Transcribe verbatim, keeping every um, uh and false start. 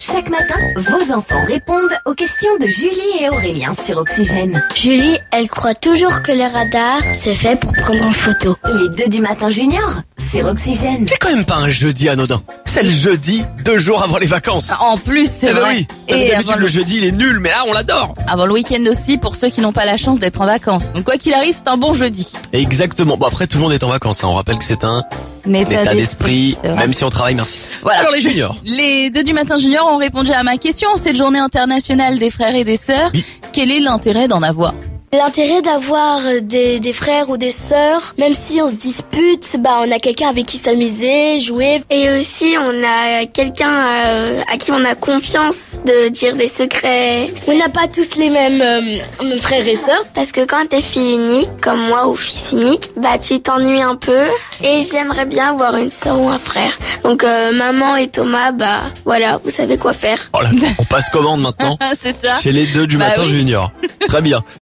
Chaque matin, vos enfants répondent aux questions de Julie et Aurélien sur Oxygène. Julie, elle croit toujours que les radars, c'est fait pour prendre en photo. Les deux du matin junior sur Oxygène. C'est quand même pas un jeudi anodin. C'est le jeudi, deux jours avant les vacances. En plus, c'est Eh ben vrai. oui. Et D'habitude, avant le le, jeudi, il est nul, mais là, on l'adore. avant le week-end aussi, pour ceux qui n'ont pas la chance d'être en vacances. Donc quoi qu'il arrive, c'est un bon jeudi. Exactement. Bon, après, tout le monde est en vacances. Hein. On rappelle que c'est un Un état d'esprit, c'est vrai. même si on travaille, merci. Voilà. Alors, les juniors. Les deux du matin junior ont répondu à ma question. Cette journée internationale des frères et des sœurs. Oui. Quel est l'intérêt d'en avoir? L'intérêt d'avoir des, des frères ou des sœurs, même si on se dispute, bah on a quelqu'un avec qui s'amuser, jouer. Et aussi, on a quelqu'un euh, à qui on a confiance de dire des secrets. On n'a pas tous les mêmes euh, frères et sœurs. Parce que quand t'es fille unique, comme moi, ou fils unique, bah tu t'ennuies un peu. Et j'aimerais bien avoir une sœur ou un frère. Donc euh, maman et Thomas, bah voilà, vous savez quoi faire. Oh là, on passe commande maintenant c'est ça. chez les deux du Bah matin oui. junior. Très bien.